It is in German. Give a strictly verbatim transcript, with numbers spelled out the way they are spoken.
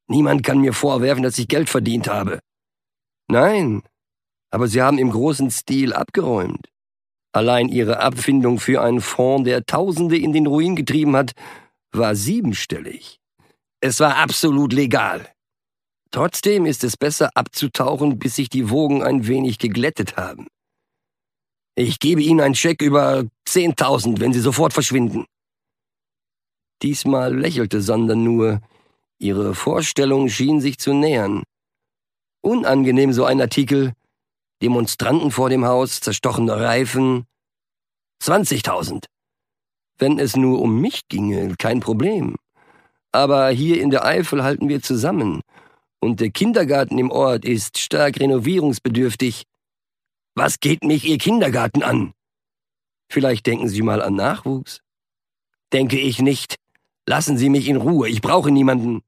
Niemand kann mir vorwerfen, dass ich Geld verdient habe. Nein, aber Sie haben im großen Stil abgeräumt. Allein Ihre Abfindung für einen Fonds, der Tausende in den Ruin getrieben hat, war siebenstellig. Es war absolut legal. Trotzdem ist es besser abzutauchen, bis sich die Wogen ein wenig geglättet haben. Ich gebe Ihnen einen Scheck über zehntausend, wenn Sie sofort verschwinden. Diesmal lächelte Sander nur. Ihre Vorstellung schien sich zu nähern. Unangenehm so ein Artikel. Demonstranten vor dem Haus, zerstochene Reifen. zwanzigtausend. Wenn es nur um mich ginge, kein Problem. Aber hier in der Eifel halten wir zusammen. Und der Kindergarten im Ort ist stark renovierungsbedürftig. Was geht mich Ihr Kindergarten an? Vielleicht denken Sie mal an Nachwuchs. Denke ich nicht. Lassen Sie mich in Ruhe, ich brauche niemanden.